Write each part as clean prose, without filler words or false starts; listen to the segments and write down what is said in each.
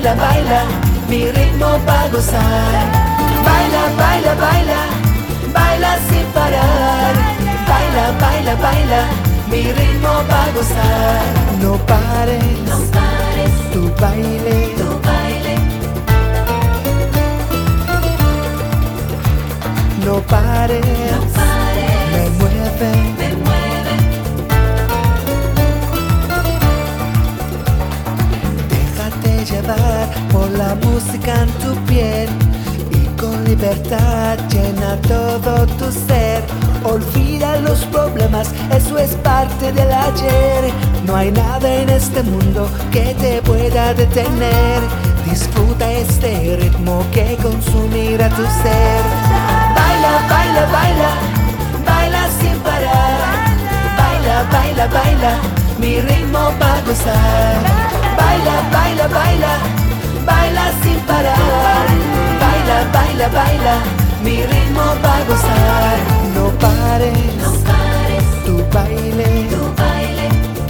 baila, baila, mi ritmo pa' gozar. Baila, baila, baila, baila sin parar. Baila, baila, baila, mi ritmo pa' gozar. No pares, No pares, tu baile, tu baile. no pares, No pares, me mueve. me mueve. Déjate llevar por la música en tu piel y con libertad llena todo tu ser. Olvida los problemas, eso es parte del ayer. No hay nada en este mundo que te pueda detener. Disfruta este ritmo que consumirá tu ser. Baila, baila, baila, baila sin parar. Baila, baila, baila, mi ritmo pa' gozar. Baila, baila, baila, baila sin parar. Baila, baila, baila, mi ritmo pa' gozar. No pares, No pares, tu baile, tu baile.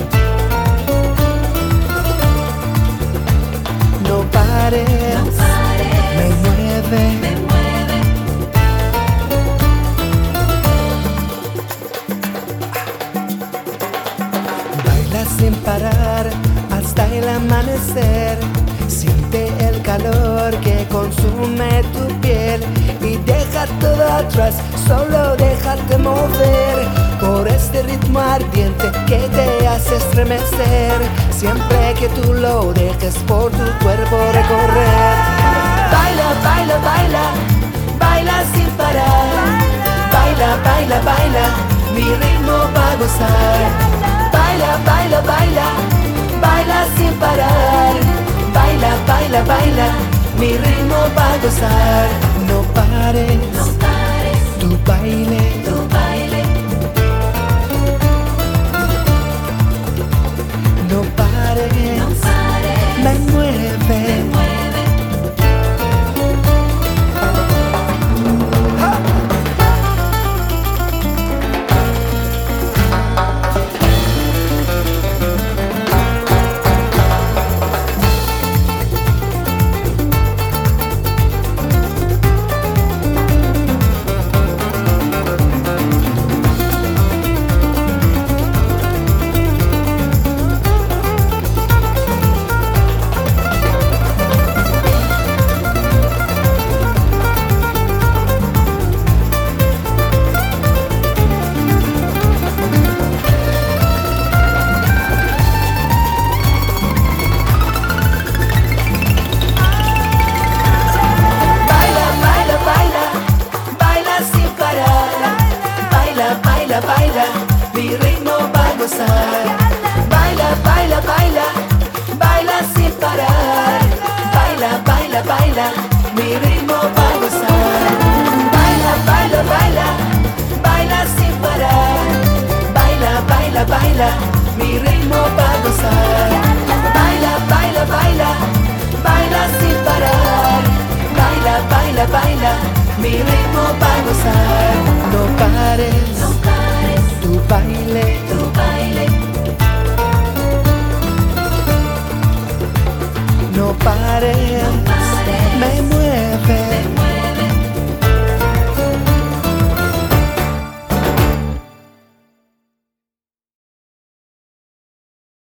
no pares, No pares, me mueve. me mueve. Baila sin parar hasta el amanecer. Siente el calor que consume tu piel y deja todo atrás, solo déjate mover por este ritmo ardiente que te hace estremecer. Siempre que tú lo dejes por tu cuerpo recorrer. Baila, baila, baila, baila sin parar. Baila, baila, baila, mi ritmo pa' gozar. Baila, baila, baila, baila sin parar. Baila, baila, baila, mi ritmo pa' gozar. No pares, No pares, tu baile, tu baile. no pares, No pares, me me mueve. mueve. Baila, baila, baila, baila sin parar. Baila, baila, baila, mi ritmo va a gozar. Baila, baila, baila, baila sin parar. Baila, baila, baila, mi ritmo va a gozar. Baila, baila, baila, baila sin parar. Baila, baila, baila, mi ritmo va a gozar. Baila, baila, baila, baila sin parar. Baila, baila, baila, mi ritmo pa' gozar. No pares,